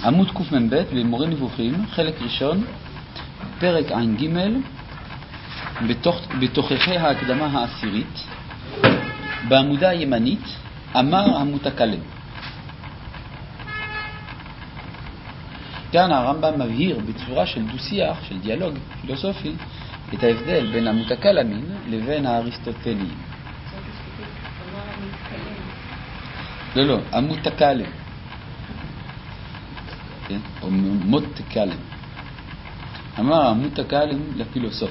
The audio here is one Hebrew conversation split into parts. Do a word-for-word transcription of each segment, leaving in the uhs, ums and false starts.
עמוד קמ"ב במורה נבוכים, חלק ראשון, פרק עין ג', בתוך, בתוככי ההקדמה העשירית, בעמודה הימנית, אמר המותקלם. כאן הרמב"ם מבהיר בצורה של דו-שיח, של דיאלוג פילוסופי, את ההבדל בין המותקלמין לבין האריסטוטליים. לא, לא, המותקלם. כן? או מותקלם. אמר המותקלם לפילוסוף.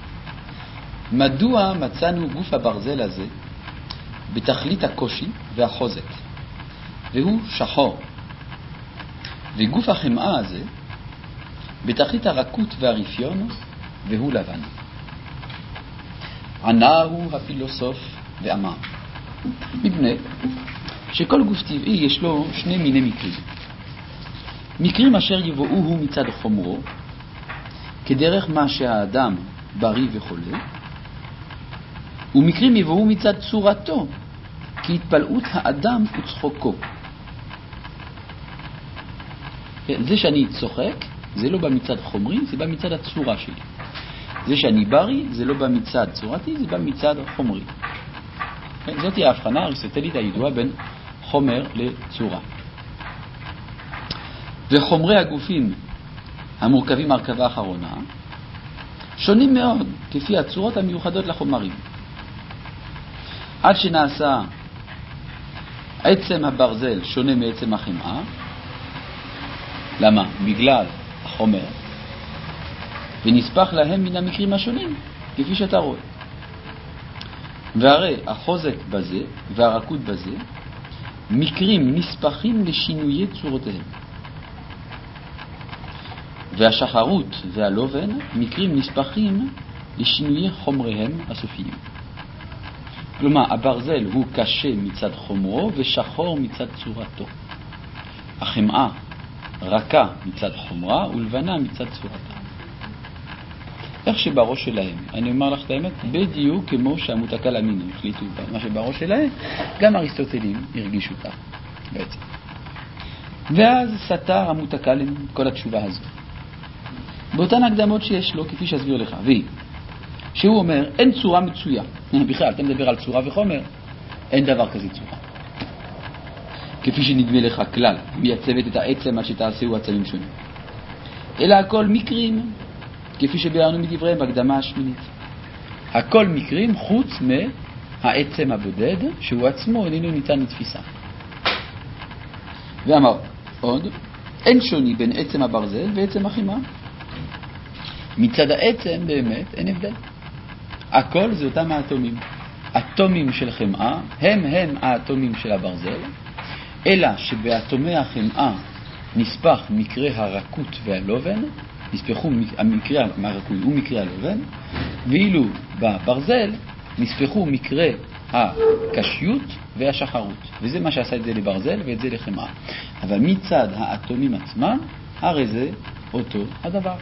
מדוע מצאנו גוף הברזל הזה בתכלית הקושי והחוזק, והוא שחור, וגוף החמאה הזה בתכלית הרכות והרפיון, והוא לבן? ענה הוא הפילוסוף ואמר, מפני שכל גוף טבעי יש לו שני מיני מקרים. מקרים אשר יבואוהו מצד חומרו, כדרך מה שהאדם בריא וחולה, ומקרים יבואו מצד צורתו, כהתפלאות האדם וצחוקו. זה שאני צוחק, זה לא בא מצד חומרי, זה בא מצד הצורה שלי. זה שאני בריא, זה לא בא מצד צורתי, זה בא מצד חומרי. זאת היא ההבחנה האריסטוטלית הידועה בין חומר לצורה. וחומרי הגופים המורכבים מהרכבה האחרונה שונים מאוד כפי הצורות המיוחדות לחומרים. עד שנעשה עצם הברזל שונה מעצם החמאה. למה? בגלל החומר, ונספח להם מן המקרים השונים כפי שאתה רואה. והרי החוזק בזה והרכות בזה מקרים נספחים לשינויי צורותיהם, והשחרות והלובן מקרים נספחים לשינויי חומריהם הסופיים. כלומר, הברזל הוא קשה מצד חומרו ושחור מצד צורתו. החמאה רכה מצד חומרה ולבנה מצד צורתה. איך שבראש שלהם, אני אומר לך את האמת, בדיוק כמו שהמותקלמין החליטו מה שבראש שלהם, גם אריסטוטלים הרגישו כך בעצם. ואז סתר המותקלם כל התשובה הזו באותן הקדמות שיש לו, כפי שאסביר לך, והיא שהוא אומר אין צורה מצויה. בכלל אתה מדבר על צורה וחומר, אין דבר כזה צורה, כפי שנדמה לך כלל מייצבת את העצם עד שתעשהו עצמים שונים, אלא הכל מקרים, כפי שביארנו מדבריהם בהקדמה השמינית. הכל מקרים חוץ מהעצם הבודד שהוא עצמו איננו ניתן לתפיסה. ואמר עוד, אין שוני בין עצם הברזל ועצם החמאה. מצד העצם באמת אין הבדל, הכל זה אותם האטומים. אטומים של חמאה הם הם האטומים של הברזל, אלא שבאטומי החמאה נספח מקרה הרכות והלובן, נספחו המקרה הרכות ומקרה הלובן, ואילו בברזל נספחו מקרה הקשיות והשחרות, וזה מה שעשה את זה לברזל ואת זה לחמאה. אבל מצד האטומים עצמם הרי זה אותו הדבר.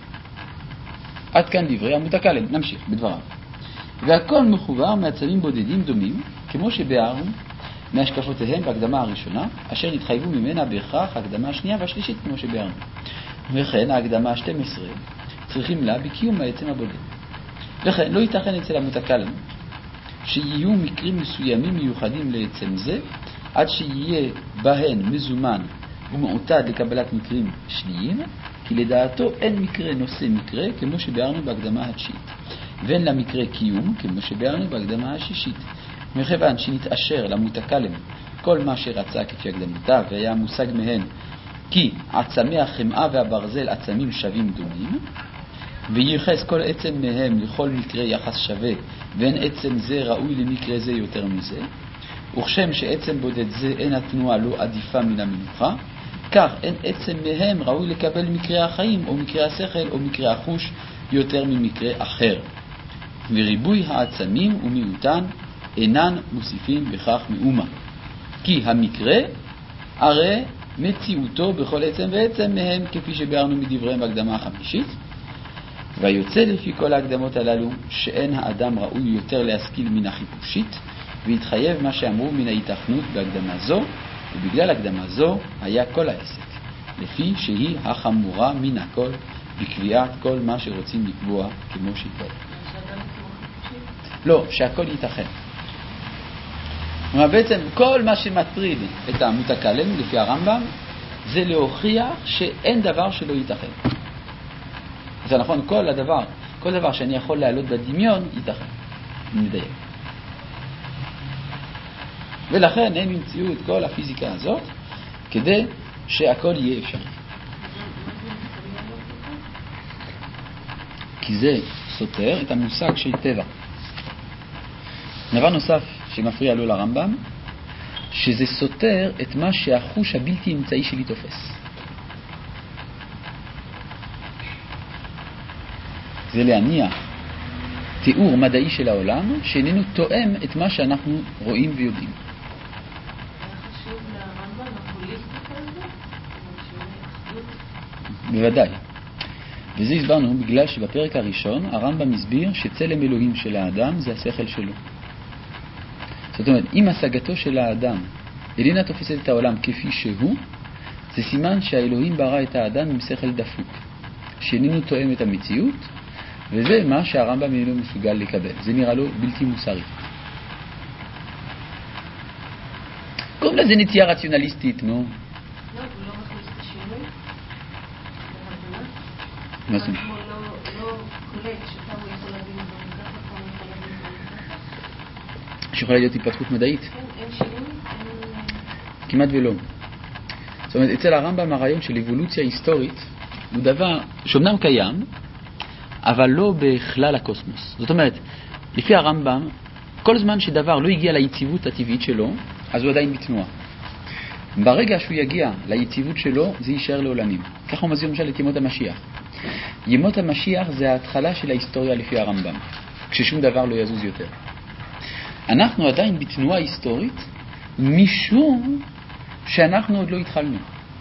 עד כאן דברי המותקלם. נמשיך בדבריו. והכל מחובר מעצמים בודדים דומים, כמו שביארנו מהשקפותיהם בהקדמה הראשונה, אשר התחייבו ממנה בהכרח ההקדמה השנייה והשלישית, כמו שביארנו. וכן ההקדמה ה-שתים עשרה צריכים לה בקיום העצם הבודד. וכן לא ייתכן אצל המותקלם שיהיו מקרים מסוימים מיוחדים לעצם זה, עד שיהיה בהן מזומן ומעוטד לקבלת מקרים שניים, כי לדעתו אין מקרה נושא מקרה, כמו שביארנו בהקדמה התשיעית, ואין לה מקרה קיום, כמו שביארנו בהקדמה השישית. מכיוון שנתאשר למותקלם כל מה שרצה כפי הקדמותיו, והיה מושג מהן כי עצמי החמאה והברזל עצמים שווים דומים, וייחס כל עצם מהם לכל מקרה יחס שווה, ואין עצם זה ראוי למקרה זה יותר מזה, וכשם שעצם בודד זה אין התנועה לא עדיפה מן המנוחה, כך אין עצם מהם ראוי לקבל מקרה החיים או מקרה השכל או מקרה החוש יותר ממקרה אחר. וריבוי העצמים ומיעוטן אינן מוסיפים בכך מאומה, כי המקרה הרי מציאותו בכל עצם ועצם מהם, כפי שביארנו מדבריהם בהקדמה החמישית. ויוצא לפי כל ההקדמות הללו שאין האדם ראוי יותר להשכיל מן החיפושית, והתחייב מה שאמרו מן ההיתכנות בהקדמה זו, ובגלל הקדמה זו היה כל העסק. לפי שהיא החמורה מן הכל, בקביעת כל מה שרוצים לקבוע כמו שיטות. לא, שהכל ייתכן. בעצם כל מה שמטריד את המותקלם לפי הרמב"ם זה להוכיח שאין דבר שלא ייתכן. זה נכון, כל הדבר, כל דבר שאני יכול להעלות בדמיון ייתכן. נדייק. ולכן הם ימצאו את כל הפיזיקה הזאת כדי שהכל יהיה אפשרי. כי זה סותר את המושג של טבע. דבר נוסף שמפריע לו לרמב"ם, שזה סותר את מה שהחוש הבלתי אמצעי שלי תופס. זה להניח תיאור מדעי של העולם שאיננו תואם את מה שאנחנו רואים ויודעים. חשוב לרמב"ם הפוליסטיקה הזאת? בוודאי. וזה הסברנו בגלל שבפרק הראשון הרמב"ם הסביר שצלם אלוהים של האדם זה השכל שלו. זאת אומרת, אם השגתו של האדם איננה תופסת את העולם כפי שהוא, זה סימן שהאלוהים ברא את האדם עם שכל דפוק, שאיננו תואם את המציאות, וזה מה שהרמב"ם איננו מסוגל לקבל. זה נראה לו בלתי מוסרי. קוראים לזה נטייה רציונליסטית, נו. לא, הוא לא מכניס את השינוי. מה זאת? הוא לא קולט שפעם הוא יכול להבין בו ככה, פעם הוא יכול להבין בו ככה. שיכולה להיות התפתחות מדעית? כן, אין שינוי. כמעט ולא. זאת אומרת, אצל הרמב"ם הרעיון של אבולוציה היסטורית הוא דבר שאומנם קיים, אבל לא בכלל הקוסמוס. זאת אומרת, לפי הרמב"ם, כל זמן שדבר לא הגיע ליציבות הטבעית שלו, אז הוא עדיין בתנועה. ברגע שהוא יגיע ליציבות שלו, זה יישאר לעולמים. כך הוא מזהיר למשל את ימות המשיח. ימות המשיח זה ההתחלה של ההיסטוריה לפי הרמב"ם, כששום דבר לא יזוז יותר. אנחנו עדיין בתנועה היסטורית, משום שאנחנו עוד לא התחלנו.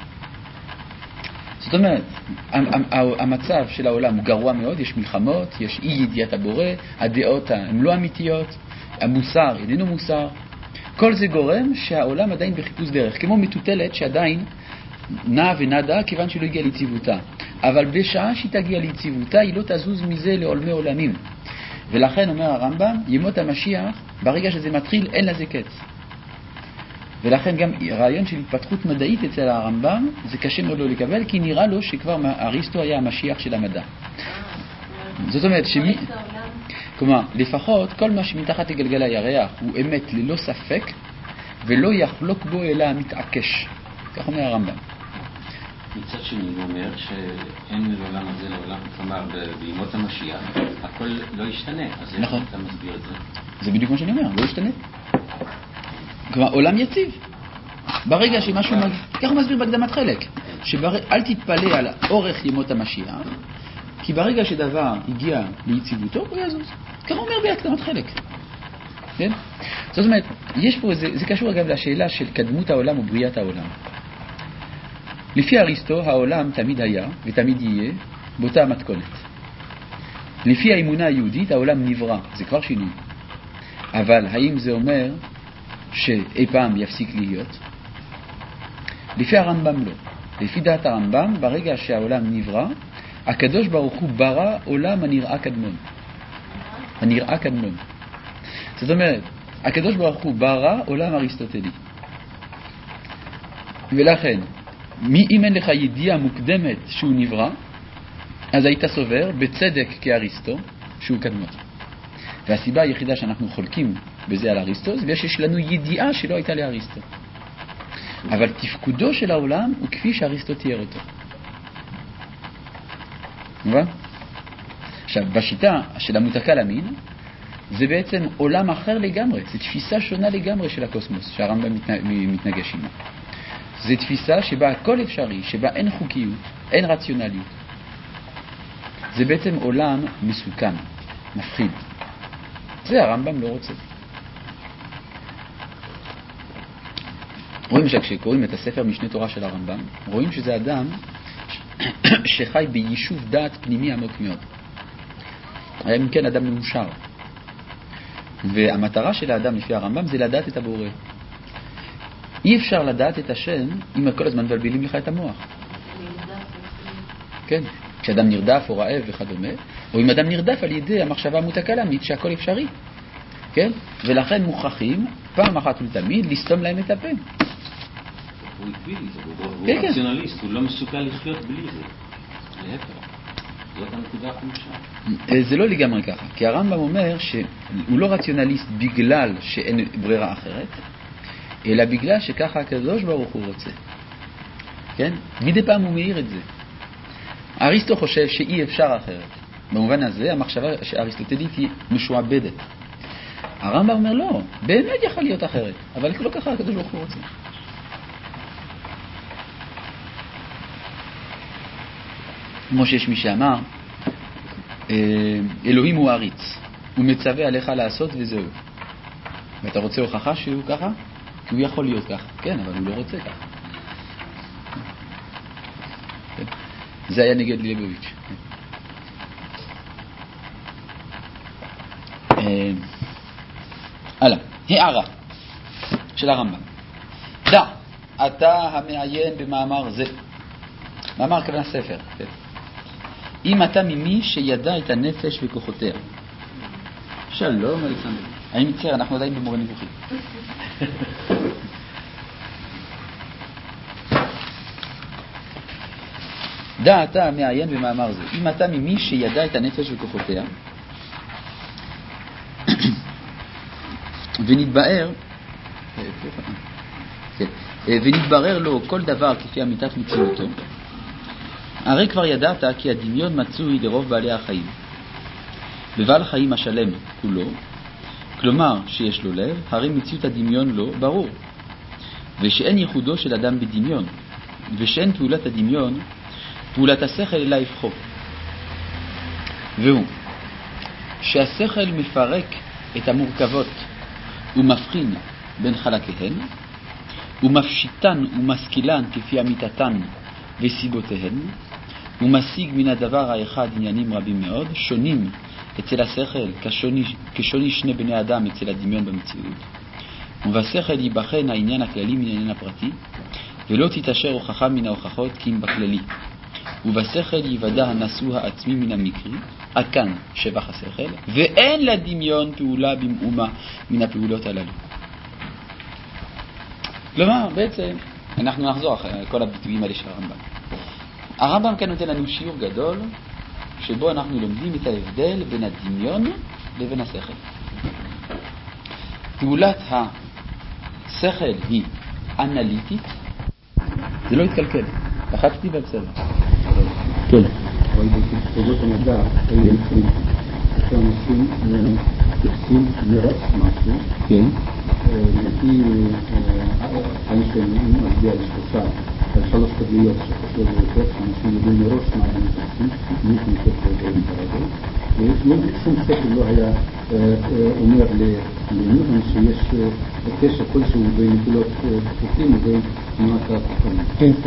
זאת אומרת, המצב של העולם הוא גרוע מאוד, יש מלחמות, יש אי ידיעת הבורא, הדעות הן לא אמיתיות, המוסר איננו מוסר. כל זה גורם שהעולם עדיין בחיפוש דרך, כמו מטוטלת שעדיין נעה ונדה כיוון שלא הגיעה ליציבותה. אבל בשעה שהיא תגיע ליציבותה, היא לא תזוז מזה לעולמי עולמים. ולכן אומר הרמב"ם, ימות המשיח, ברגע שזה מתחיל, אין לזה קץ. ולכן גם רעיון של התפתחות מדעית אצל הרמב"ם, זה קשה מאוד לא לקבל, כי נראה לו שכבר אריסטו היה המשיח של המדע. זאת אומרת, שמי... כלומר, לפחות כל מה שמתחת לגלגל הירח הוא אמת ללא ספק, ולא יחלוק בו אלא המתעקש. כך אומר הרמב"ם. מצד שני הוא אומר שאין לעולם הזה לעולם, כלומר בימות המשיח הכל לא ישתנה. אז איך אתה מסביר את זה? זה בדיוק מה שאני אומר, לא ישתנה. כלומר, עולם יציב. ברגע שמשהו... כך הוא מסביר בהקדמת חלק. אל תתפלא על אורך ימות המשיח, כי ברגע שדבר הגיע ליציבותו, הוא יזוז. כך הוא אומר בהקדמת חלק. כן? זאת אומרת, יש פה, זה, זה קשור אגב לשאלה של קדמות העולם ובריאת העולם. לפי אריסטו, העולם תמיד היה ותמיד יהיה באותה מתכונת. לפי האמונה היהודית, העולם נברא. זה כבר שינוי. אבל האם זה אומר שאי פעם יפסיק להיות? לפי הרמב"ם לא. לפי דעת הרמב"ם, ברגע שהעולם נברא, הקדוש ברוך הוא ברא עולם הנראה קדמון. הנראה קדמון. זאת אומרת, הקדוש ברוך הוא ברא עולם אריסטוטלי. ולכן, אם אין לך ידיעה מוקדמת שהוא נברא, אז היית סובר בצדק כאריסטו שהוא קדמון. והסיבה היחידה שאנחנו חולקים בזה על אריסטו, זה שיש לנו ידיעה שלא הייתה לאריסטו. אבל תפקודו של העולם הוא כפי שאריסטו תיאר אותו. מובן? עכשיו, בשיטה של המותקל אמין, זה בעצם עולם אחר לגמרי. זו תפיסה שונה לגמרי של הקוסמוס, שהרמב"ם מתנגש עימה. זו תפיסה שבה הכל אפשרי, שבה אין חוקיות, אין רציונליות. זה בעצם עולם מסוכן, מפחיד. זה הרמב"ם לא רוצה. רואים שכשקוראים את הספר משנה תורה של הרמב"ם, רואים שזה אדם שחי ביישוב דעת פנימי עמוק מאוד. היה אם כן אדם מאושר. והמטרה של האדם לפי הרמב"ם זה לדעת את הבורא. אי אפשר לדעת את השם אם כל הזמן מבלבלים לך את המוח. נרדף, כן, כשאדם נרדף או רעב וכדומה, או אם אדם נרדף על ידי המחשבה המותקלמית שהכל אפשרי, כן? ולכן מוכרחים פעם אחת ולתמיד לסתום להם את הפה. הוא עקבי לי, הוא כן, כן. רציונליסט, הוא לא מסוגל לחיות בלי זה. להפך, זאת הנקודה החולשה. זה לא לגמרי ככה, כי הרמב"ם אומר שהוא לא רציונליסט בגלל שאין ברירה אחרת, אלא בגלל שככה הקדוש ברוך הוא רוצה. כן? מדי פעם הוא מאיר את זה. אריסטו חושב שאי אפשר אחרת. במובן הזה המחשבה האריסטוטלית היא משועבדת. הרמב"ם אומר לא, באמת יכול להיות אחרת, אבל לא ככה הקדוש ברוך הוא רוצה. כמו שיש מי שאמר, אלוהים הוא עריץ, הוא מצווה עליך לעשות וזהו. ואתה רוצה הוכחה שהוא ככה? כי הוא יכול להיות ככה, כן, אבל הוא לא רוצה ככה. זה היה נגד ליבוביץ'. הלאה, הערה של הרמב"ם. דע, אתה המעיין במאמר זה. מאמר כוונה ספר. כן. אם אתה ממי שידע את הנפש וכוחותיה. שלום אלכסנדר. אני מצטער, אנחנו עדיין במורה נבוכים. דע אתה המעיין במאמר זה. אם אתה ממי שידע את הנפש וכוחותיה, ונתבאר כן, ונתברר לו כל דבר כפי אמיתת מציאותו, הרי כבר ידעת כי הדמיון מצוי לרוב בעלי החיים, בבעל חיים השלם כולו, כלומר שיש לו לב, הרי מציאות הדמיון לו ברור, ושאין ייחודו של אדם בדמיון, ושאין פעולת הדמיון פעולת השכל אלא הפכו, והוא שהשכל מפרק את המורכבות ומבחין בין חלקיהן, ומפשיטן ומשכילן כפי אמיתתן וסיבותיהן, ומשיג מן הדבר האחד עניינים רבים מאוד, שונים אצל השכל כשוני, כשוני שני בני אדם אצל הדמיון במציאות, ובשכל ייבחן העניין הכללי מן העניין הפרטי, ולא תתאשר הוכחה מן ההוכחות כי אם בכללי, ובשכל ייוודע הנשוא העצמי מן המקרי, עד כאן שבח השכל, ואין לדמיון פעולה במאומה מן הפעולות הללו. כלומר, בעצם, אנחנו נחזור אחרי כל הביטויים האלה של הרמב"ם. הרמב"ם כאן נותן לנו שיעור גדול, שבו אנחנו לומדים את ההבדל בין הדמיון לבין השכל. פעולת השכל היא אנליטית, זה לא יתקלקל, לחצתי ובסדר. כן. אבל בתחובות המדע, היו שאנשים עושים מרץ משהו, כן. לפי חיים שהם מצביע לשלושה, על שלוש תגליות שחשוב יותר, שאנשים יודעים מראש מה הם עושים, מי כנקט לדברים כרגע, ושום ספר לא היה אומר למיון שיש קשר כלשהו בין נקולות תפוצים ובין תנועת התפוצים. כן, כן.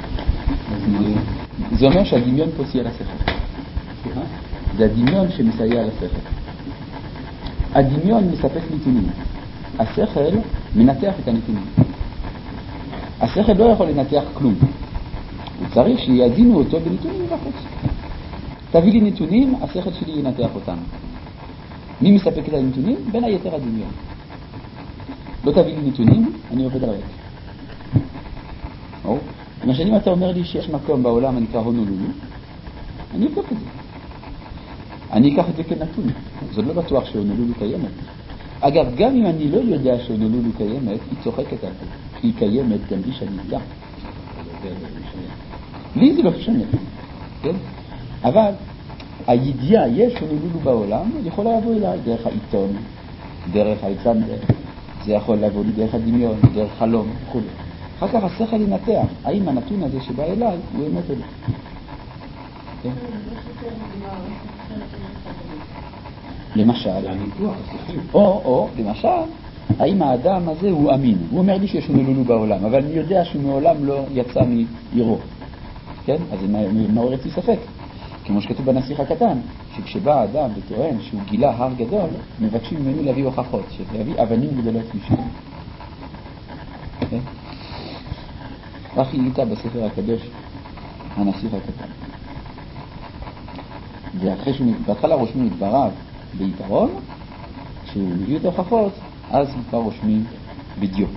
זה אומר שהדמיון פה סייע לשכל. סליחה? זה הדמיון שמסייע לשכל. הדמיון מספק נתונים. השכל מנתח את הנתונים. השכל לא יכול לנתח כלום. הוא צריך שיאזינו אותו בנתונים מבחוץ. תביא לי נתונים, השכל שלי ינתח אותם. מי מספק את הנתונים? בין היתר הדמיון. לא תביא לי נתונים, אני עובד על ריק. או? למשל, אם אתה אומר לי שיש מקום בעולם הנקרא הונולולו, אני אבדוק את זה. אני אקח את זה כנתון. זאת לא בטוח שהונולולו קיימת. אגב, גם אם אני לא יודע שהונולולו קיימת, היא צוחקת על זה. היא קיימת גם בלי שאני יודע. לי זה לא משנה. כן? אבל הידיעה, יש הונולולו בעולם, יכולה לבוא אליי דרך העיתון, דרך אלכסנדר. זה יכול לבוא לי דרך הדמיון, דרך חלום, וכו'. אחר כך השכל ינתח, האם הנתון הזה שבא אליי הוא אמת או לא. כן? למשל, או, או, למשל, האם האדם הזה הוא אמין? הוא אומר לי שיש הונולולו בעולם, אבל אני יודע שהוא מעולם לא יצא מעירו. כן? אז זה מעורר אצלי ספק. כמו שכתוב בנסיך הקטן, שכשבא האדם וטוען שהוא גילה הר גדול, מבקשים ממנו להביא הוכחות, להביא אבנים גדולות משם. כן? כך היא איתה בספר הקדוש, הנסיך הקטן. ואחרי שהוא, בהתחלה רושמים את דבריו ביתרון, כשהוא מביא את ההוכחות, אז כבר רושמים בדיוק.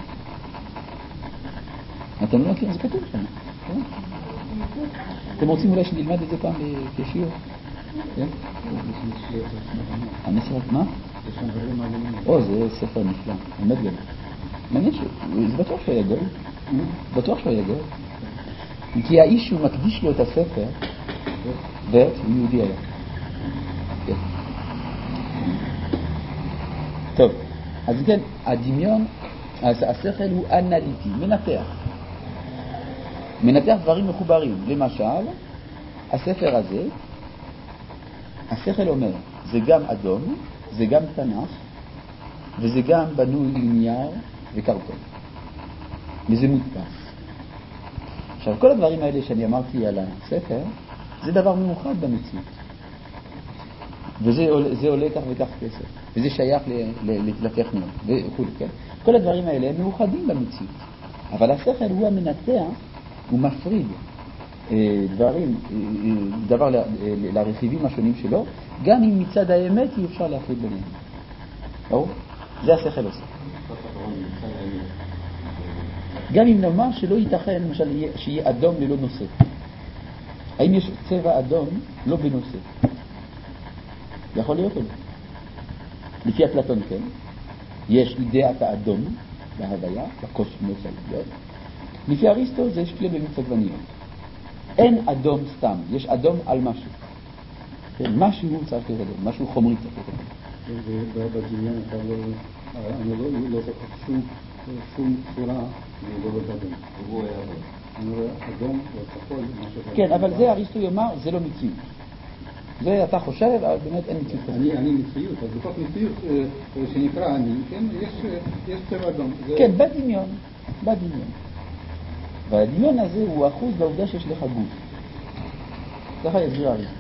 אתם לא מכירים, זה כתוב שם. אתם רוצים אולי שנלמד את זה פעם כשיעור? כן? הנסיך, מה? או, זה ספר נפלא, באמת גדול. מעניין שזה בטוח שהוא היה גול. בטוח שהוא היה גול. כי האיש שהוא מקדיש לו את הספר, ואת, הוא יהודי היה. כן. טוב, אז כן, הדמיון, השכל הוא אנליטי, מנתח. מנתח דברים מחוברים. למשל, הספר הזה, השכל אומר, זה גם אדום, זה גם תנ"ך, וזה גם בנוי לנייר וקרטון. וזה מודפס. עכשיו, כל הדברים האלה שאני אמרתי על הספר, זה דבר מיוחד במציאות. וזה עולה, זה עולה כך וכך כסף. וזה שייך לטכניון וכו'. כן? כל הדברים האלה הם מיוחדים במציאות. אבל השכל הוא המנתח, הוא מפריד דברים, דבר לרכיבים השונים שלו, גם אם מצד האמת אי אפשר להפריד ביניהם. ברור? זה השכל עושה. גם אם נאמר שלא ייתכן, למשל, שיהיה אדום ללא נושא. האם יש צבע אדום לא בנושא? יכול להיות או לא? לפי אפלטון כן. יש אידאת האדום בהוויה, בקוסמוס העליון. לפי אריסטו זה שפלה במיץ עגבניות. אין אדום סתם, יש אדום על משהו. כן, משהו צריך להיות אדום, משהו חומרי צריך להיות אדום. בדמיון אתה לא, אני לא זוכר שום, שום צורה לגולות אדום. הוא היה אדום. אני רואה אדום או כחול, משהו. כן, אבל זה אריסטו יאמר, זה לא מציאות. זה אתה חושב, אבל באמת אין מציאות כזאת. אני, אני מציאות, אז בתוך מציאות שנקרא אני, כן, יש, יש צבע אדום. כן, בדמיון, בדמיון. והדמיון הזה הוא אחוז לעובדה שיש לך גוף. ככה יסביר אריסטו.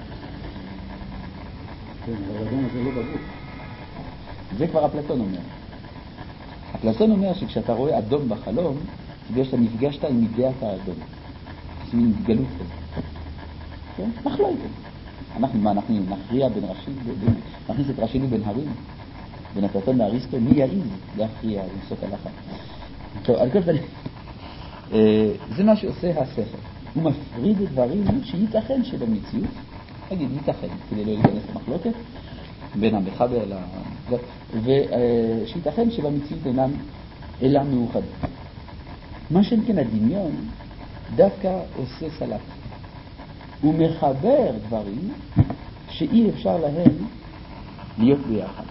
כן, אבל האדום הזה לא בגוף. זה כבר אפלטון אומר. אפלטון אומר שכשאתה רואה אדום בחלום, זה בגלל שאתה נפגשת עם אידאת האדום. זה מין התגלות כזה. כן? מחלוקת. אנחנו, מה, אנחנו נכריע בין ראשים, נכניס את ראשינו בין הרים, בין אפלטון לאריסטו, מי יעיז להכריע, לפסוק הלכה. טוב, על כל פנים, זה מה שעושה השכל. הוא מפריד דברים שייתכן שבמציאות, נגיד, ייתכן, כדי לא להיכנס למחלוקת, בין המחבר ל... ושייתכן שבמציאות אינם אלא מאוחדים. מה שכן הדמיון דווקא עושה סלט. הוא מחבר דברים שאי אפשר להם להיות ביחד.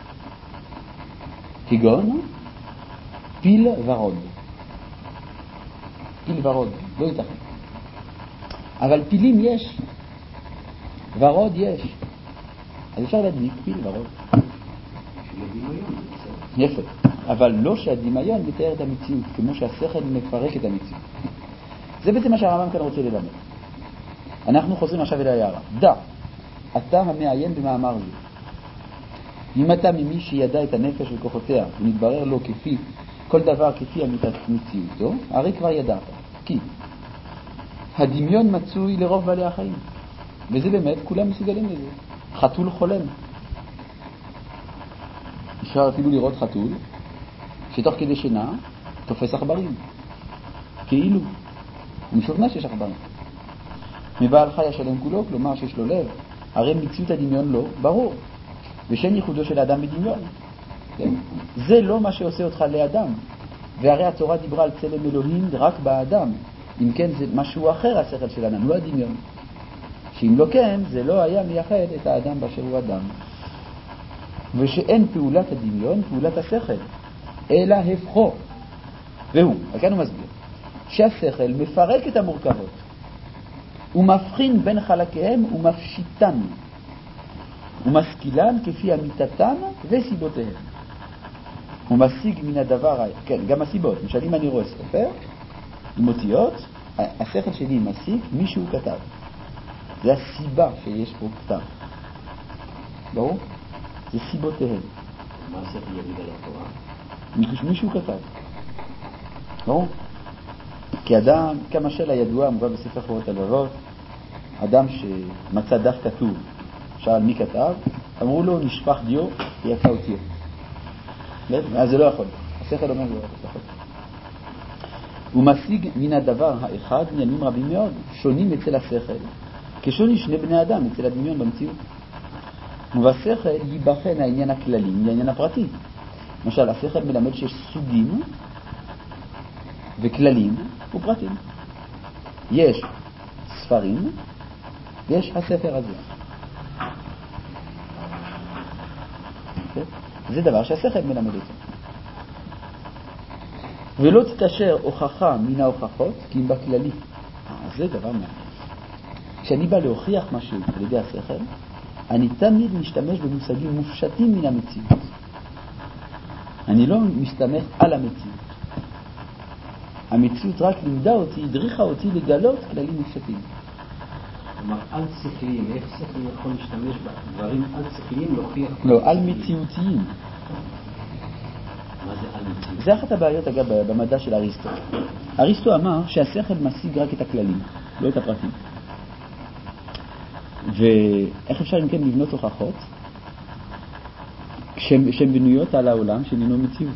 כגון פיל ורוד. פיל ורוד, לא ייתכן. אבל פילים יש, ורוד יש. אז אפשר להדמיק פיל ורוד. יפה. אבל לא שהדמיון מתאר את המציאות, כמו שהשכל מפרק את המציאות. זה בעצם מה שהרמב"ם כאן רוצה ללמד. אנחנו חוזרים עכשיו אל הערה. דע, אתה המעיין במאמר זה. אם אתה ממי שידע את הנפש וכוחותיה, ונתברר לו כפי, כל דבר כפי מציאותו, הרי כבר ידעת. כי הדמיון מצוי לרוב בעלי החיים. וזה באמת, כולם מסוגלים לזה. חתול חולם. אפשר אפילו לראות חתול, שתוך כדי שינה, תופס עכברים. כאילו. הוא משוכנע שיש עכברים. מבעל חי השלם כולו, כלומר שיש לו לב, הרי מציאות הדמיון לא ברור. ושם ייחודו של האדם בדמיון. כן? זה לא מה שעושה אותך לאדם. והרי התורה דיברה על צלם אלוהים רק באדם. אם כן, זה משהו אחר השכל של האדם, לא הדמיון. שאם לא כן, זה לא היה מייחד את האדם באשר הוא אדם. ושאין פעולת הדמיון, פעולת השכל, אלא הפכו. והוא, כאן הוא מסביר, שהשכל מפרק את המורכבות. הוא מבחין בין חלקיהם ומפשיטן. הוא משכילן כפי אמיתתן וסיבותיהם. הוא משיג מן הדבר, כן, גם הסיבות. למשל, אם אני רואה ספר עם אותיות, השכל שלי משיג מישהו כתב. זה הסיבה שיש פה כתב. ברור? זה סיבותיהם. מה השכל יגיד על התורה? מישהו כתב. ברור? כי אדם, כמשל הידוע, מובא בספר חובות הלבבות, אדם שמצא דף כתוב, שאל מי כתב, אמרו לו, נשפך דיו, יפה אותי. אז זה לא יכול. השכל אומר, זה לא יכול. הוא משיג מן הדבר האחד עניינים רבים מאוד, שונים אצל השכל, כשוני שני בני אדם אצל הדמיון במציאות. ובשכל ייבחן העניין הכללי מהעניין הפרטי. למשל, השכל מלמד שיש סוגים וכללים ופרטים. יש ספרים ויש הספר הזה. זה דבר שהשכל מלמד אותו. ולא תתאשר הוכחה מן ההוכחות, כי אם בכללי. זה דבר מעניין. כשאני בא להוכיח משהו על ידי השכל, אני תמיד משתמש במושגים מופשטים מן המציאות. אני לא משתמש על המציאות. המציאות רק לימדה אותי, הדריכה אותי לגלות כללים מופשטים. כלומר, על שכליים, איך שכלי יכול להשתמש בדברים על שכליים להוכיח? לא, על מציאותיים. מה זה על מציאות? זה אחת הבעיות, אגב, במדע של אריסטו. אריסטו אמר שהשכל משיג רק את הכללים, לא את הפרטים. ואיך אפשר אם כן לבנות הוכחות שהן בנויות על העולם שאינו מציאות?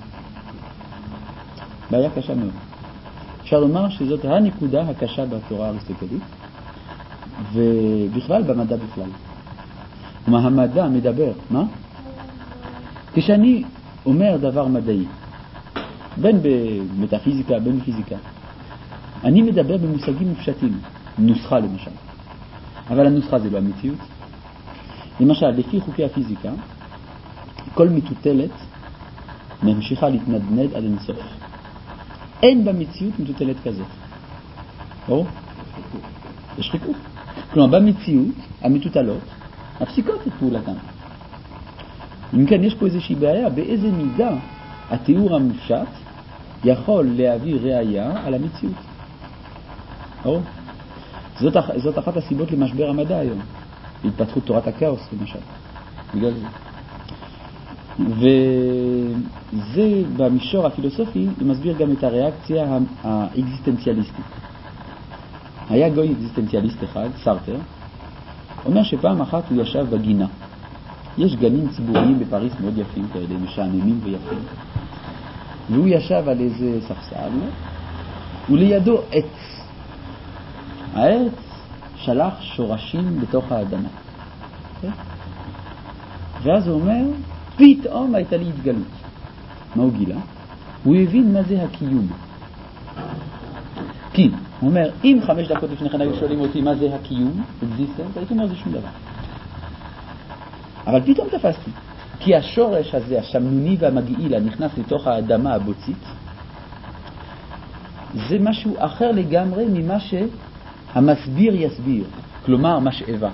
בעיה קשה מאוד. אפשר לומר שזאת הנקודה הקשה בתורה האריסטוטלית ובכלל במדע בכלל. מה המדע מדבר? מה? כשאני אומר דבר מדעי, בין במטאפיזיקה, בין בפיזיקה, אני מדבר במושגים מופשטים, נוסחה למשל. אבל הנוסחה זה לא המציאות. למשל, לפי חוקי הפיזיקה, כל מטוטלת ממשיכה להתנדנד עד אינסוף. אין במציאות מטוטלת כזאת. או? יש חיכוך. כלומר, במציאות, המטוטלות מפסיקות את פעולתן. אם כן, יש פה איזושהי בעיה, באיזה מידה התיאור המופשט יכול להביא ראייה על המציאות. או? זאת, זאת אחת הסיבות למשבר המדע היום. התפתחות תורת הכאוס, למשל. בגלל זה. וזה במישור הפילוסופי מסביר גם את הריאקציה האקזיסטנציאליסטית. היה גוי אקזיסטנציאליסט אחד, סארטר, אומר שפעם אחת הוא ישב בגינה. יש גנים ציבוריים בפריס מאוד יפים כאלה, משעממים ויפים. והוא ישב על איזה ספסל, ולידו עץ. העץ שלח שורשים בתוך האדמה. ואז הוא אומר, פתאום הייתה לי התגלות. מה הוא גילה? הוא הבין מה זה הקיום. כי, הוא אומר, אם חמש דקות לפני כן היו שואלים אותי מה זה הקיום, אקזיסטנס, הייתי אומר זה שום דבר. אבל פתאום תפסתי. כי השורש הזה, השמנוני והמגעיל, הנכנס לתוך האדמה הבוצית, זה משהו אחר לגמרי ממה שהמסביר יסביר. כלומר, משאבה.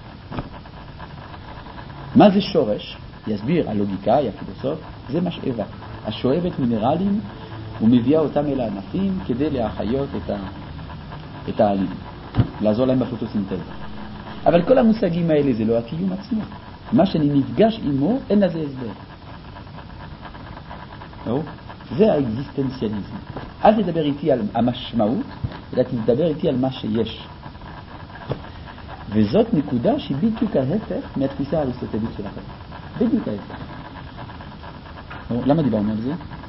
מה זה שורש? יסביר הלוגיקאי, הפילוסוף, זה משאבה. השואבת מינרלים ומביאה אותם אל הענפים כדי להחיות את, ה... את העלים, לעזור להם בפוטוסינתזה. אבל כל המושגים האלה זה לא הקיום עצמו. מה שאני נפגש עמו, אין לזה הסבר. לא? זה האקזיסטנציאליזם. אל תדבר איתי על המשמעות, אלא תדבר איתי על מה שיש. וזאת נקודה שהיא בדיוק ההפך מהתפיסה האריסטוטלית שלכם. בדיוק ההפך. למה דיברנו על זה?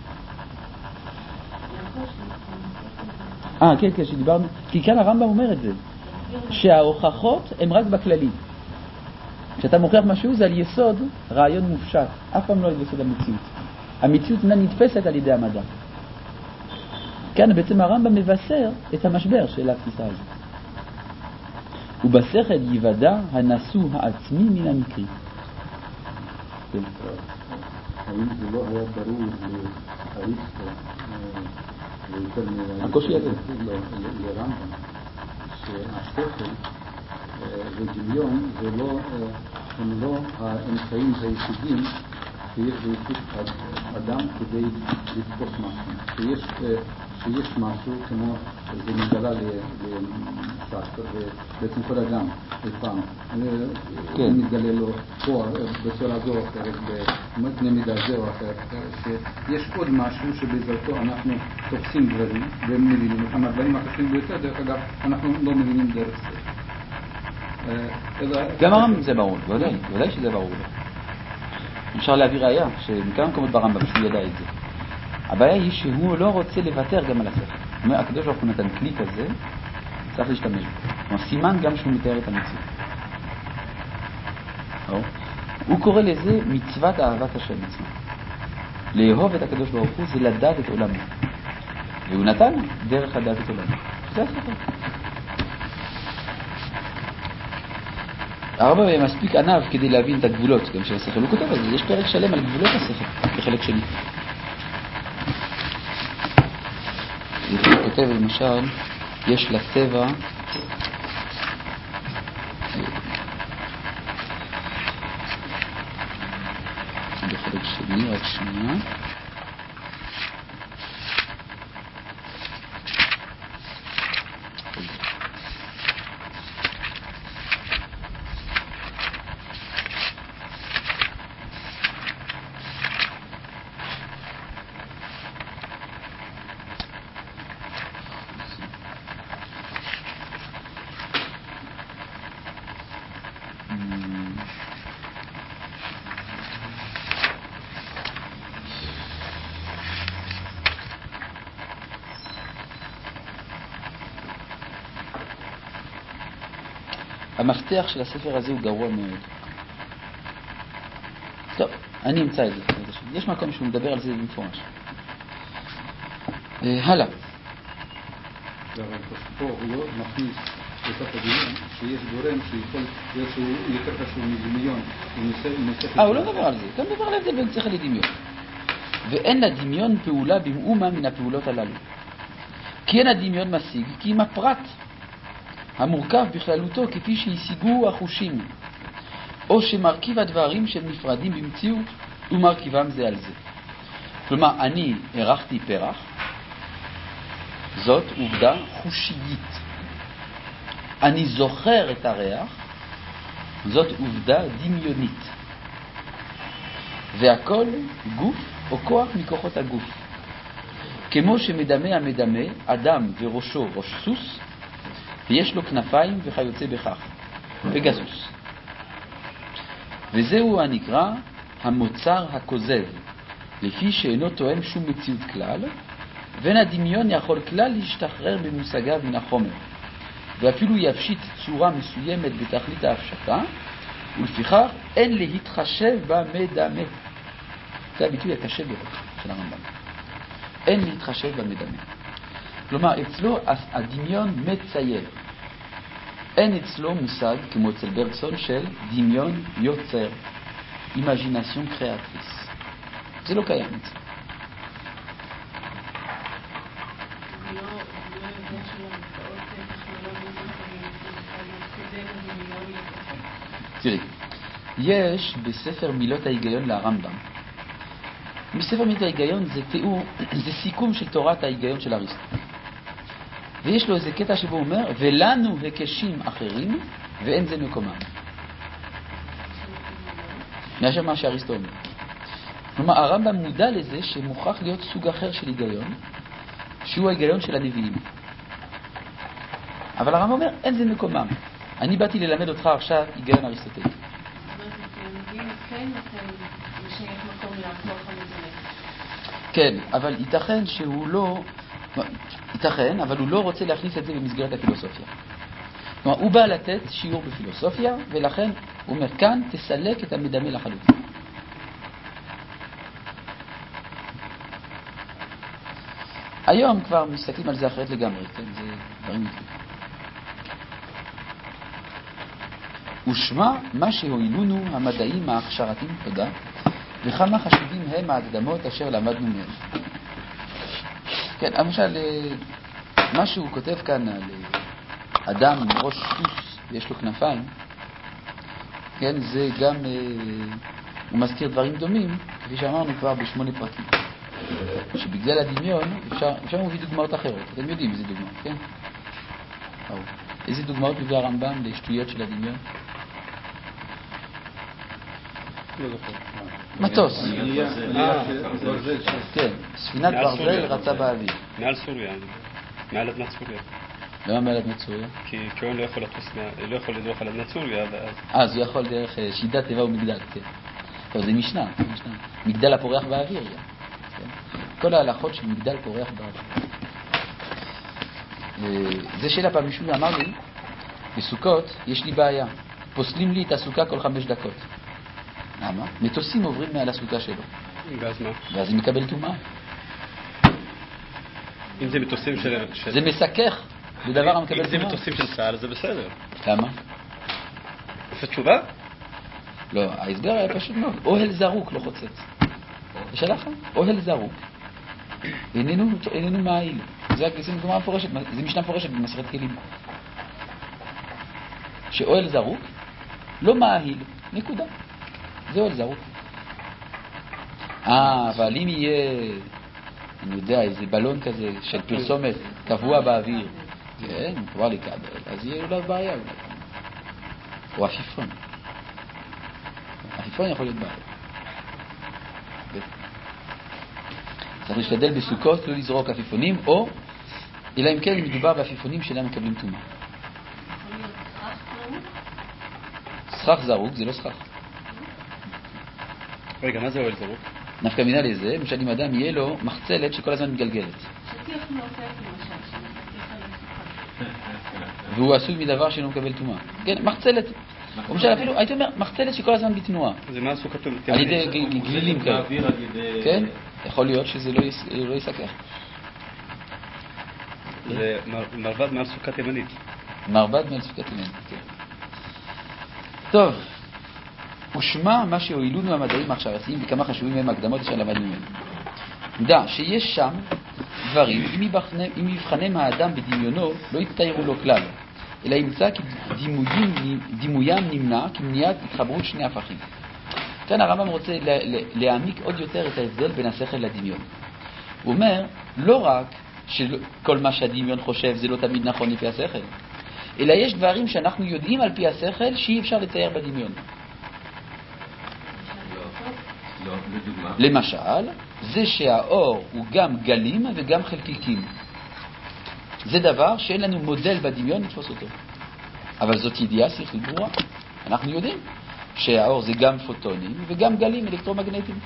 אה, כן, כן, שדיברנו. כי כאן הרמב"ם אומר את זה. שההוכחות הן רק בכללי. כשאתה מוכיח משהו זה על יסוד רעיון מופשט. אף פעם לא על יסוד המציאות. המציאות אינה נתפסת על ידי המדע. כאן בעצם הרמב"ם מבשר את המשבר של התפיסה הזאת. ובשכל יוודע הנשוא העצמי מן המקרי. כן. האם זה לא היה ברור לאריסטו הקושי הזה לרמב"ם שהשכל ודמיון זה לא הם לא האמצעים היחידים שיש בישות אדם כדי לתפוס משהו, שיש שיש משהו כמו, זה מגלה לסבתא, ובעצם כל אדם, לפעם, זה מתגלה לו פה בצורה זו או אחרת, בקנה מידה זה או אחרת, שיש עוד משהו שבעזרתו אנחנו תופסים דברים ומבינים אותם. הדברים החשובים ביותר, דרך אגב, אנחנו לא מבינים דרך זה. גם הרמב"ם זה ברור, ודאי, ודאי שזה ברור. אפשר להביא ראיה, שמכמה מקומות ברמב"ם שהוא ידע את זה. הבעיה היא שהוא לא רוצה לוותר גם על הספר. הוא אומר, הקדוש ברוך הוא נתן כלי כזה, צריך להשתמש בו. כלומר, סימן גם שהוא מתאר את המציאות. הוא קורא לזה מצוות אהבת השם עצמו. לאהוב את הקדוש ברוך הוא זה לדעת את עולמו. והוא נתן דרך לדעת את עולמו. זה הספר. הרמב"ם מספיק ענב כדי להבין את הגבולות גם של הספר. הוא כותב על זה, יש פרק שלם על גבולות הספר, בחלק שני. הוא כותב למשל, יש לטבע בחלק שני, רק שנייה. המפתח של הספר הזה הוא גרוע מאוד. טוב, אני אמצא את זה. יש מקום שהוא מדבר על זה במפורש. הלאה. אבל פה הוא לא מכניס לתוך הדיון שיש גורם שיכול להיות שהוא יותר חשוב מדמיון. אה, הוא לא מדבר על זה. גם מדבר על ההבדל בין שכל לדמיון. ואין לדמיון פעולה במאומה מן הפעולות הללו. כי אין הדמיון משיג, כי אם הפרט המורכב בכללותו כפי שהשיגו החושים, או שמרכיב הדברים שהם נפרדים במציאות ומרכיבם זה על זה. כלומר, אני ערכתי פרח, זאת עובדה חושיית. אני זוכר את הריח, זאת עובדה דמיונית. והכל גוף או כוח מכוחות הגוף. כמו שמדמה המדמה, אדם וראשו ראש סוס, ויש לו כנפיים וכיוצא בכך, פגסוס. וזהו הנקרא המוצר הכוזב, לפי שאינו תואם שום מציאות כלל, ואין הדמיון יכול כלל להשתחרר במושגיו מן החומר, ואפילו יפשיט צורה מסוימת בתכלית ההפשטה, ולפיכך אין להתחשב במדמה. זה הביטוי הקשה ביותר של הרמב"ם. אין להתחשב במדמה. כלומר, אצלו הדמיון מצייר. אין אצלו מושג, כמו אצל ברקסון, של דמיון יוצר. אימג'ינציון קריאטריס. זה לא קיים אצלו. תראי, יש בספר מילות ההיגיון לרמב"ם. בספר מילות ההיגיון זה תיאור, זה סיכום של תורת ההיגיון של אריסטו. ויש לו איזה קטע שבו הוא אומר, ולנו הקשים אחרים, ואין זה מקומם. נשאר מה שאריסטו אומר. כלומר, הרמב"ם מודע לזה שמוכרח להיות סוג אחר של היגיון, שהוא ההיגיון של הנביאים. אבל הרמב"ם אומר, אין זה מקומם. אני באתי ללמד אותך עכשיו היגיון אריסטוטלי. זאת אומרת, הנביאים כן נותן לשייך מקום להפוך המדמה. כן, אבל ייתכן שהוא לא... ייתכן, אבל הוא לא רוצה להכניס את זה במסגרת הפילוסופיה. כלומר, הוא בא לתת שיעור בפילוסופיה, ולכן הוא אומר, כאן תסלק את המדמה לחלוטין. היום כבר מסתכלים על זה אחרת לגמרי, כן? זה דברים מתקיים. ושמע מה שהועילונו המדעים ההכשרתיים תודה, וכמה חשובים הם ההקדמות אשר למדנו מהם. כן, למשל, מה שהוא כותב כאן על אדם עם ראש סוס ויש לו כנפיים, כן, זה גם, הוא מזכיר דברים דומים, כפי שאמרנו כבר בשמונה פרקים. שבגלל הדמיון אפשר, אפשר להביא דוגמאות אחרות. אתם יודעים איזה דוגמאות, כן? או. איזה דוגמאות מביא הרמב"ם לשטויות של הדמיון? לא זוכר. מטוס. כן, ספינת מעל ברזל סוריה. רצה באוויר. מעל סוריה, מעל אדמת סוריה. למה מעל אדמת סוריה? כי כהן לא יכול לטוס, מה- לא יכול לדרוך על אדמת סוריה, ואז אז הוא יכול דרך אה, שידת טבע ומגדל, כן. טוב, זה משנה, זה משנה. מגדל הפורח באוויר, גם. כן? כל ההלכות של מגדל פורח באוויר. אה, זה שאלה פעם מישהו אמר לי, בסוכות יש לי בעיה. פוסלים לי את הסוכה כל חמש דקות. למה? מטוסים עוברים מעל הסוכה שלו. ואז מה? ואז היא מקבל טומאה. אם זה מטוסים של... של- זה מסכך בדבר המקבל אם זה טומאה. מטוסים של צה"ל, זה בסדר. למה? זו תשובה? לא, ההסבר היה פשוט מאוד. אוהל זרוק לא חוצץ. יש הלכה? אוהל זרוק. איננו, איננו מעיל. זה הגליסים גמרא מפורשת, זה משנה מפורשת במסכת כלים. שאוהל זרוק לא מעיל, נקודה. זה אוהל זרוק. אה, אבל אם יהיה, אני יודע, איזה בלון כזה של פרסומת קבוע באוויר, כן, כבר לקבל, אז יהיה אולי בעיה. אולי. או עפיפון. עפיפון יכול להיות בעיה. צריך להשתדל בסוכות לא לזרוק עפיפונים, או, אלא אם כן מדובר בעפיפונים שאינם מקבלים טומאה. יכול להיות סכך זרוק? סכך זרוק זה לא סכך. רגע, מה זה אוהל זרוק? נפקא מינה לזה, למשל אם אדם יהיה לו מחצלת שכל הזמן מתגלגלת, שטיח מעופף למשל, שמסתכל על הסוכה. והוא עשוי מדבר שאינו מקבל טומאה. כן, מחצלת. או למשל אפילו, הייתי אומר, מחצלת שכל הזמן בתנועה. זה מה סוכת על ידי ג- גלילים כאלה. באוויר על ידי... כן, יכול להיות שזה לא יס- לא יסכך. זה מר- מרבד מעל סוכה תימנית. מרבד מעל סוכת ימין, כן. טוב, ושמע מה שהועילונו המדעים העכשוויים וכמה חשובים מהם הקדמות אשר למדנו מהם. דע שיש שם דברים, אם יבחנם, אם יבחנם האדם בדמיונו, לא יצטיירו לו כלל, אלא ימצא כי דימויים, דימוים נמנע כמניעת התחברות שני הפכים. כאן הרמב"ם רוצה לה, לה, להעמיק עוד יותר את ההבדל בין השכל לדמיון. הוא אומר, לא רק שכל מה שהדמיון חושב זה לא תמיד נכון לפי השכל, אלא יש דברים שאנחנו יודעים על פי השכל שאי אפשר לצייר בדמיון. לא, לדוגמה. למשל, זה שהאור הוא גם גלים וגם חלקיקים. זה דבר שאין לנו מודל בדמיון לתפוס אותו. אבל זאת ידיעה שכלית ברורה. אנחנו יודעים שהאור זה גם פוטונים וגם גלים אלקטרומגנטיים.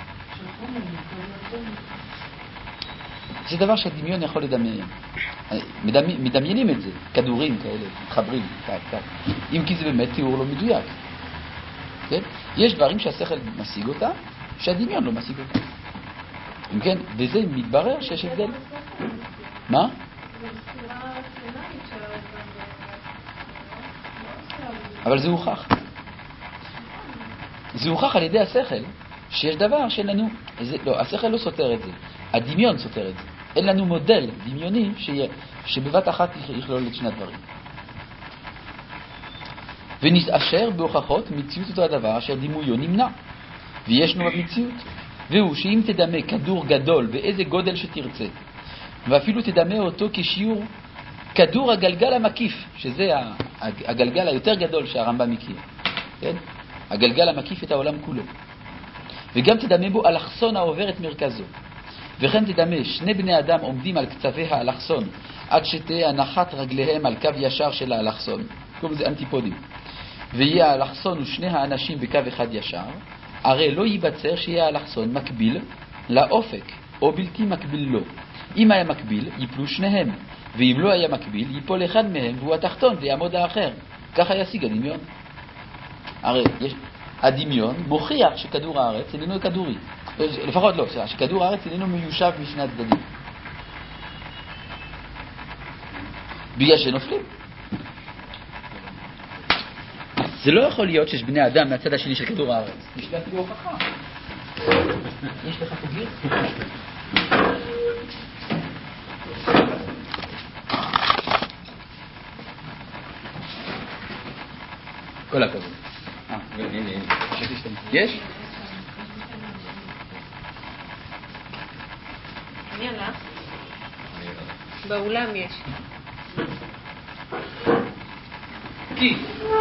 זה דבר שהדמיון יכול לדמיין. מדמי, מדמיינים את זה, כדורים כאלה, מתחברים, כך, כך. אם כי זה באמת תיאור לא מדויק. כן? יש דברים שהשכל משיג אותם, שהדמיון לא משיג אותם. אם כן, וזה מתברר שיש הבדל. מה? אבל זה הוכח. זה הוכח על ידי השכל, שיש דבר שאין לנו, זה, לא, השכל לא סותר את זה, הדמיון סותר את זה. אין לנו מודל דמיוני שיה, שבבת אחת יכלול את שני הדברים. ונתאשר בהוכחות מציאות אותו הדבר אשר דימויו נמנע, וישנו במציאות. והוא שאם תדמה כדור גדול באיזה גודל שתרצה, ואפילו תדמה אותו כשיעור כדור הגלגל המקיף, שזה הגלגל היותר גדול שהרמב"ם מכיר, כן? הגלגל המקיף את העולם כולו. וגם תדמה בו אלכסון העובר את מרכזו. וכן תדמה שני בני אדם עומדים על קצווי האלכסון, עד שתהיה הנחת רגליהם על קו ישר של האלכסון. קוראים לזה אנטיפודים. ויהיה האלכסון ושני האנשים בקו אחד ישר, הרי לא ייבצר שיהיה האלכסון מקביל לאופק, או בלתי מקביל לו. אם היה מקביל, ייפלו שניהם, ואם לא היה מקביל, ייפול אחד מהם והוא התחתון ויעמוד האחר. ככה ישיג הדמיון. הרי יש, הדמיון מוכיח שכדור הארץ איננו כדורי. לפחות לא, שכדור הארץ איננו מיושב משני הצדדים. בגלל שנופלים. זה לא יכול להיות שיש בני אדם מהצד השני של כדור הארץ. יש לי אפילו הוכחה. יש לך תגיר? כל הכבוד. אה, הנה, הנה. יש? באולם יש. כי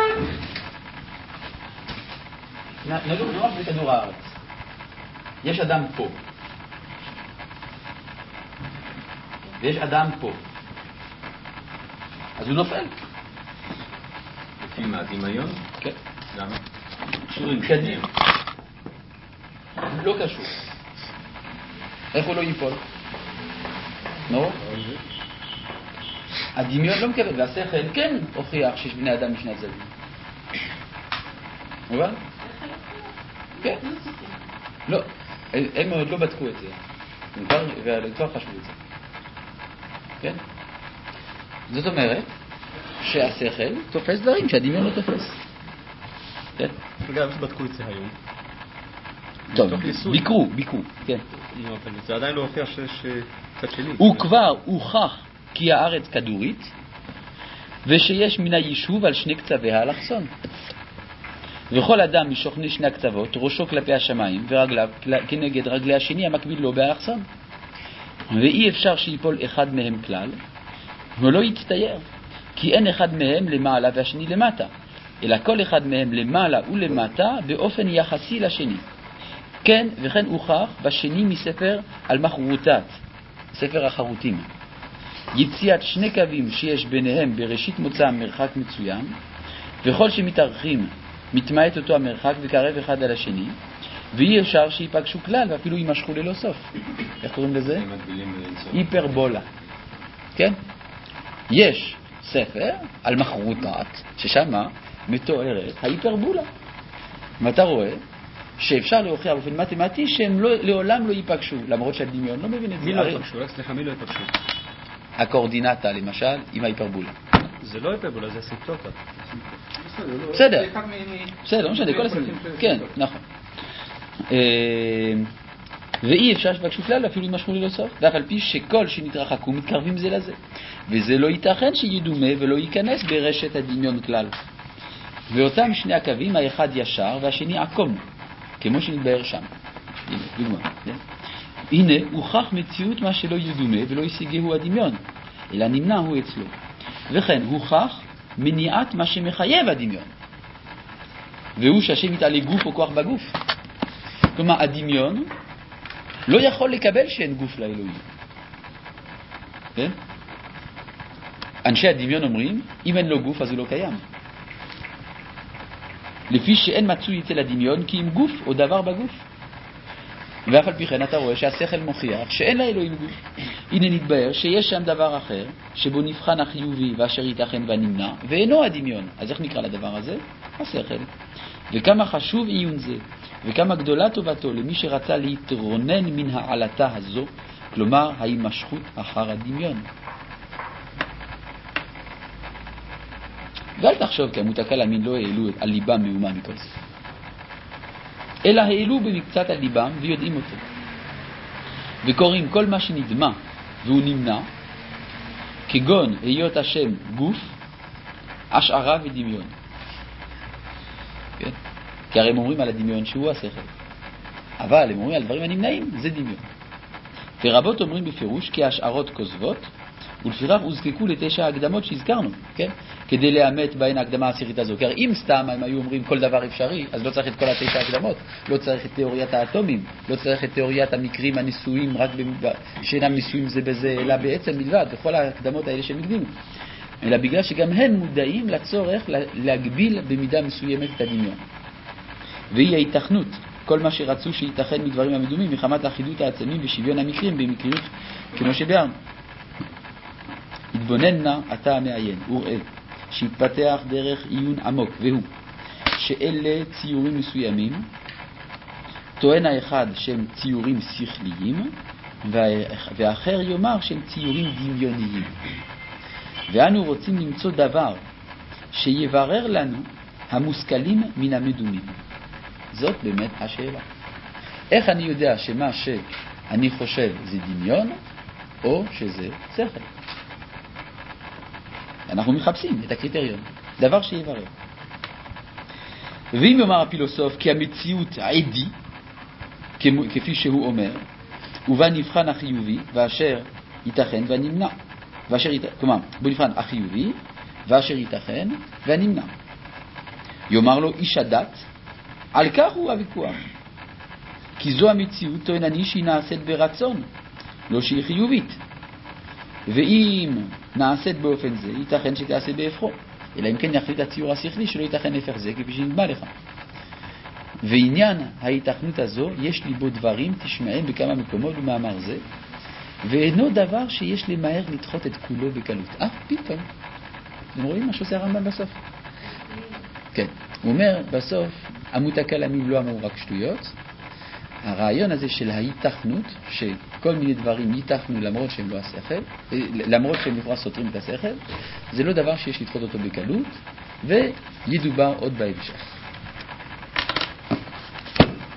נדון נוח בכדור הארץ. יש אדם פה. ויש אדם פה. אז הוא נופל. לפי מה, דמיון? כן. למה? קשורים קדימה. לא קשור. איך הוא לא ייפול? לא? הדמיון לא מקבל, והשכל כן הוכיח שיש בני אדם משני הצדדים. מובן? כן. לא, הם עוד לא בדקו את זה. וכבר חשבו את זה. כן? זאת אומרת שהשכל תופס דברים שהדמיון לא תופס. כן? אגב, איך בדקו את זה היום? טוב, ביקרו, ביקרו, כן. אבל זה עדיין לא הוכיח שיש צד שני. הוא כבר הוכח כי הארץ כדורית, ושיש מן היישוב על שני קצווי האלכסון. וכל אדם משוכני שני הקצוות, ראשו כלפי השמיים, ורגליו כנגד רגלי השני המקביל לו באלכסון. ואי אפשר שיפול אחד מהם כלל, ולא יצטייר, כי אין אחד מהם למעלה והשני למטה, אלא כל אחד מהם למעלה ולמטה באופן יחסי לשני. כן, וכן הוכח בשני מספר על מחרותת, ספר החרוטים. יציאת שני קווים שיש ביניהם בראשית מוצא מרחק מצוין, וכל שמתארחים מתמעט אותו המרחק וקרב אחד על השני, ואי אפשר שיפגשו כלל ואפילו יימשכו ללא סוף. איך קוראים לזה? היפרבולה. כן? יש ספר על מחרותת, ששמה מתוארת ההיפרבולה. ואתה רואה שאפשר להוכיח באופן מתמטי שהם לא, לעולם לא ייפגשו, למרות שהדמיון לא מבין את זה. מי לא ייפגשו? סליחה, מי לא ייפגשו? הקואורדינטה, למשל, עם ההיפרבולה. זה לא היפרבולה, זה אסימפטוטה. בסדר. בסדר, לא משנה, כל הסימפטוטה. כן, נכון. ואי אפשר שיפגשו כלל אפילו יימשכו ללא סוף, ואף על פי שכל שנתרחקו מתקרבים זה לזה, וזה לא ייתכן שידומה ולא ייכנס ברשת הדמיון כלל. ואותם שני הקווים, האחד ישר והשני עקום, כמו שנתבהר שם. הנה, דוגמה. הנה, הוכח מציאות מה שלא ידומה ולא ישיגהו הדמיון, אלא נמנע הוא אצלו. וכן, הוכח מניעת מה שמחייב הדמיון, והוא שהשם יתעלה גוף או כוח בגוף. כלומר, הדמיון לא יכול לקבל שאין גוף לאלוהים. כן? אנשי הדמיון אומרים, אם אין לו גוף אז הוא לא קיים. לפי שאין מצוי אצל הדמיון כי אם גוף או דבר בגוף. ואף על פי כן אתה רואה שהשכל מוכיח שאין לאלוהים גוף. הנה נתבהר שיש שם דבר אחר שבו נבחן החיובי ואשר ייתכן והנמנע, ואינו הדמיון. אז איך נקרא לדבר הזה? השכל. וכמה חשוב עיון זה, וכמה גדולה טובתו למי שרצה להתרונן מן העלתה הזו, כלומר ההימשכות אחר הדמיון. ואל תחשוב כי עמות הקלמין לא העלו על ליבם מאומה מכל זה, אלא העלו במקצת על ליבם ויודעים אותו, וקוראים כל מה שנדמה והוא נמנע, כגון היות השם גוף, השערה ודמיון. כן? כי הרי הם אומרים על הדמיון שהוא השכל, אבל הם אומרים על דברים הנמנעים, זה דמיון. ורבות אומרים בפירוש כי השערות כוזבות, ולפיכך הוזקקו לתשע הקדמות שהזכרנו, כן? כדי לאמת בהן ההקדמה העשירית הזו. כי הרי אם סתם הם היו אומרים כל דבר אפשרי, אז לא צריך את כל התשע הקדמות, לא צריך את תיאוריית האטומים, לא צריך את תיאוריית המקרים הניסויים רק שאינם ניסויים זה בזה, אלא בעצם מלבד, בכל ההקדמות האלה שהם הקדימו. אלא בגלל שגם הם מודעים לצורך להגביל במידה מסוימת את הדמיון. והיא ההתכנות, כל מה שרצו שייתכן מדברים המדומים, מחמת האחידות העצמים ושוויון המקרים במקריות כמו שביארנו. התבונן נא אתה המעיין וראה שהתפתח דרך עיון עמוק, והוא שאלה ציורים מסוימים טוען האחד שהם ציורים שכליים והאחר יאמר שהם ציורים דמיוניים, ואנו רוצים למצוא דבר שיברר לנו המושכלים מן המדומים. זאת באמת השאלה. איך אני יודע שמה שאני חושב זה דמיון או שזה שכל? אנחנו מחפשים את הקריטריון, דבר שיברר. ואם יאמר הפילוסוף כי המציאות עדי, כפי שהוא אומר, ובה נבחן החיובי ואשר ייתכן והנמנע, ואשר ייתכן, כלומר, בוא נבחן החיובי, ואשר ייתכן, והנמנע. יאמר לו איש הדת, על כך הוא הוויכוח. כי זו המציאות, טוען אני שהיא נעשית ברצון, לא שהיא חיובית. ואם נעשית באופן זה, ייתכן שתעשה בהפכו. אלא אם כן יחליט הציור השכלי שלא ייתכן הפך זה, כפי שנדמה לך. ועניין ההיתכנות הזו, יש לי בו דברים, תשמעם בכמה מקומות במאמר זה, ואינו דבר שיש למהר לדחות את כולו בקלות. אה, פתאום. אתם רואים מה שעושה הרמב"ם בסוף? כן. הוא אומר, בסוף, עמות הכלמים לא אמרו רק שטויות. הרעיון הזה של ההיתכנות, שכל מיני דברים ייתכנו למרות שהם לא השכל, למרות שהם לכאורה סותרים את השכל, זה לא דבר שיש לדחות אותו בקלות, וידובר עוד בהמשך.